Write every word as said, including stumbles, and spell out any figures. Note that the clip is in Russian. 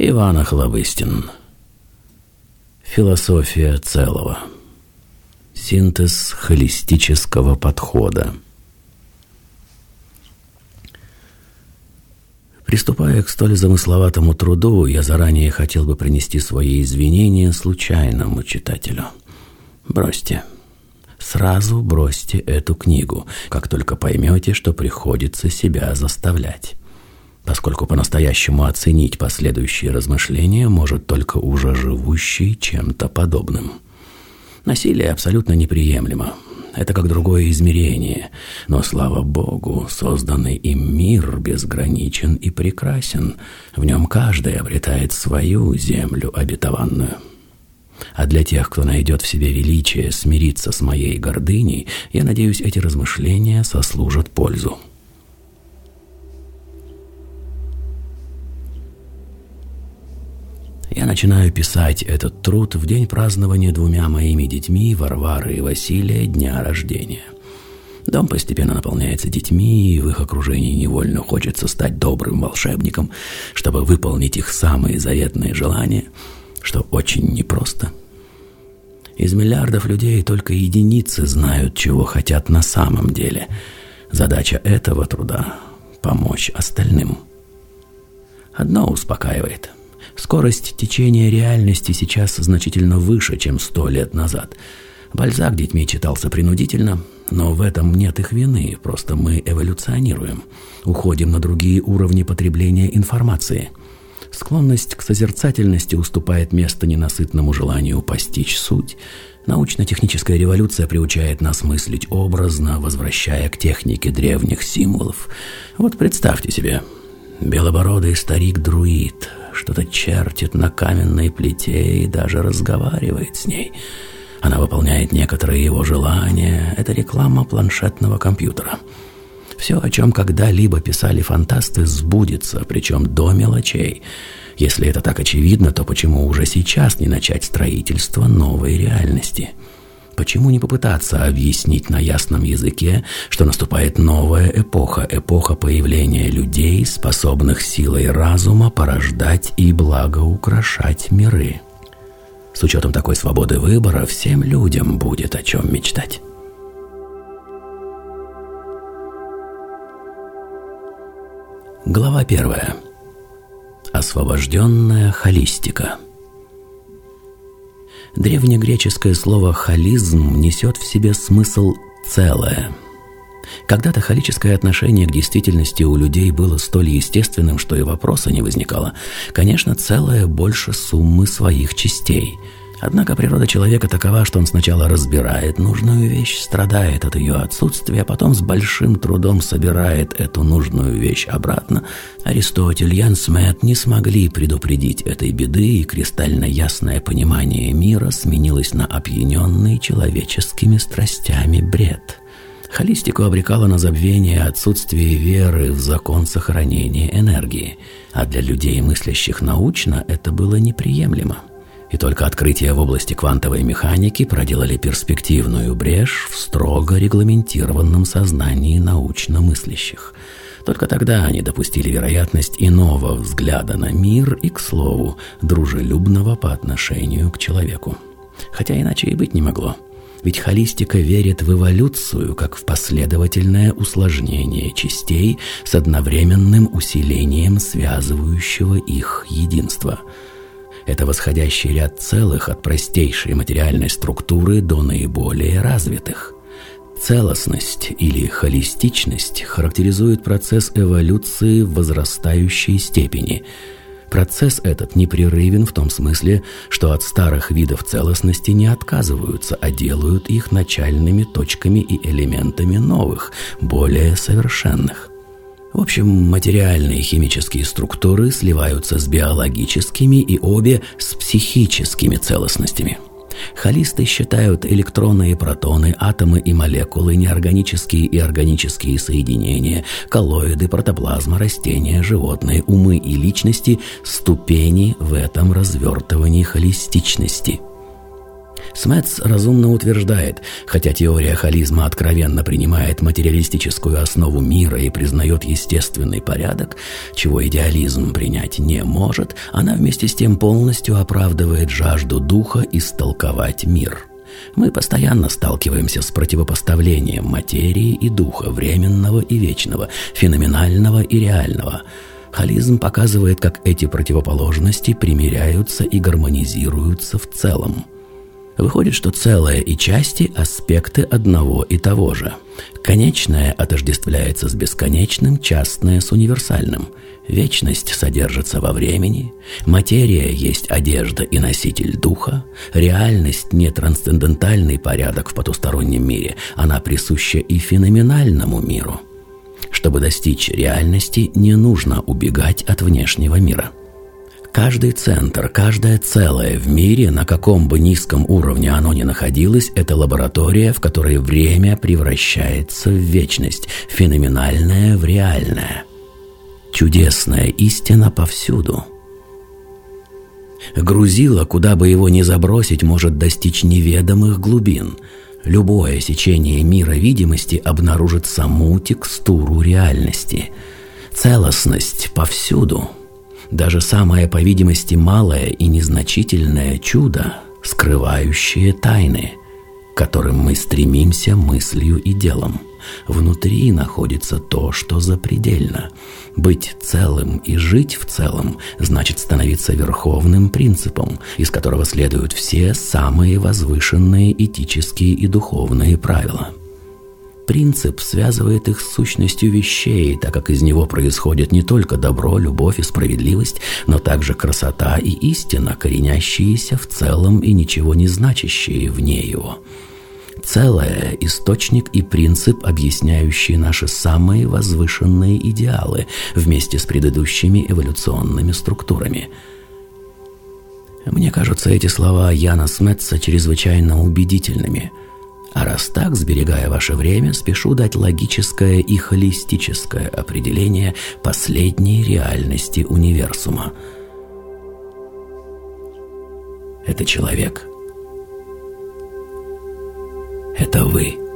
Иван Охлобыстин. Философия целого. Синтез холистического подхода. Приступая к столь замысловатому труду, я заранее хотел бы принести свои извинения случайному читателю. Бросьте. Сразу бросьте эту книгу, как только поймете, что приходится себя заставлять. Поскольку по-настоящему оценить последующие размышления может только уже живущий чем-то подобным. Насилие абсолютно неприемлемо. Это как другое измерение. Но, слава Богу, созданный им мир безграничен и прекрасен. В нем каждый обретает свою землю обетованную. А для тех, кто найдет в себе величие смириться с моей гордыней, я надеюсь, эти размышления сослужат пользу. Я начинаю писать этот труд в день празднования двумя моими детьми, Варвары и Василия, дня рождения. Дом постепенно наполняется детьми, и в их окружении невольно хочется стать добрым волшебником, чтобы выполнить их самые заветные желания, что очень непросто. Из миллиардов людей только единицы знают, чего хотят на самом деле. Задача этого труда – помочь остальным. Одно успокаивает – скорость течения реальности сейчас значительно выше, чем сто лет назад. Бальзак детьми читался принудительно, но в этом нет их вины, просто мы эволюционируем, уходим на другие уровни потребления информации. Склонность к созерцательности уступает место ненасытному желанию постичь суть. Научно-техническая революция приучает нас мыслить образно, возвращая к технике древних символов. Вот представьте себе, белобородый старик-друид что-то чертит на каменной плите и даже разговаривает с ней. Она выполняет некоторые его желания. Это реклама планшетного компьютера. Все, о чем когда-либо писали фантасты, сбудется, причем до мелочей. Если это так очевидно, то почему уже сейчас не начать строительство новой реальности? Почему не попытаться объяснить на ясном языке, что наступает новая эпоха, эпоха появления людей, способных силой разума порождать и благоукрашать миры? С учетом такой свободы выбора, всем людям будет о чем мечтать. Глава первая. Освобожденная холистика. Древнегреческое слово «холизм» несет в себе смысл «целое». Когда-то холическое отношение к действительности у людей было столь естественным, что и вопроса не возникало. Конечно, целое больше суммы своих частей. Однако природа человека такова, что он сначала разбирает нужную вещь, страдает от ее отсутствия, а потом с большим трудом собирает эту нужную вещь обратно. Аристотель, Ян Смет не смогли предупредить этой беды, и кристально ясное понимание мира сменилось на опьяненный человеческими страстями бред. Холистику обрекало на забвение отсутствие веры в закон сохранения энергии, а для людей, мыслящих научно, это было неприемлемо. И только открытия в области квантовой механики проделали перспективную брешь в строго регламентированном сознании научно мыслящих. Только тогда они допустили вероятность иного взгляда на мир и, к слову, дружелюбного по отношению к человеку. Хотя иначе и быть не могло. Ведь холистика верит в эволюцию как в последовательное усложнение частей с одновременным усилением связывающего их единства. Это восходящий ряд целых от простейшей материальной структуры до наиболее развитых. Целостность или холистичность характеризует процесс эволюции в возрастающей степени. Процесс этот непрерывен в том смысле, что от старых видов целостности не отказываются, а делают их начальными точками и элементами новых, более совершенных. В общем, материальные химические структуры сливаются с биологическими и обе с психическими целостностями. Холисты считают электроны и протоны, атомы и молекулы, неорганические и органические соединения, коллоиды, протоплазма, растения, животные, умы и личности – ступени в этом развертывании холистичности. Смэтс разумно утверждает, хотя теория холизма откровенно принимает материалистическую основу мира и признает естественный порядок, чего идеализм принять не может, она вместе с тем полностью оправдывает жажду духа истолковать мир. Мы постоянно сталкиваемся с противопоставлением материи и духа, временного и вечного, феноменального и реального. Холизм показывает, как эти противоположности примиряются и гармонизируются в целом. Выходит, что целое и части – аспекты одного и того же. Конечное отождествляется с бесконечным, частное с универсальным. Вечность содержится во времени, материя есть одежда и носитель духа, реальность не трансцендентальный порядок в потустороннем мире, она присуща и феноменальному миру. Чтобы достичь реальности, не нужно убегать от внешнего мира. Каждый центр, каждое целое в мире, на каком бы низком уровне оно ни находилось, это лаборатория, в которой время превращается в вечность, феноменальное в реальное. Чудесная истина повсюду. Грузило, куда бы его ни забросить, может достичь неведомых глубин. Любое сечение мира видимости обнаружит саму текстуру реальности. Целостность повсюду. Даже самое, по видимости, малое и незначительное чудо, скрывающее тайны, к которым мы стремимся мыслью и делом. Внутри находится то, что запредельно. Быть целым и жить в целом значит становиться верховным принципом, из которого следуют все самые возвышенные этические и духовные правила. Принцип связывает их с сущностью вещей, так как из него происходят не только добро, любовь и справедливость, но также красота и истина, коренящиеся в целом и ничего не значащие вне его. Целое – источник и принцип, объясняющий наши самые возвышенные идеалы вместе с предыдущими эволюционными структурами. Мне кажутся эти слова Яна Смэтса чрезвычайно убедительными. А раз так, сберегая ваше время, спешу дать логическое и холистическое определение последней реальности универсума. Это человек. Это вы.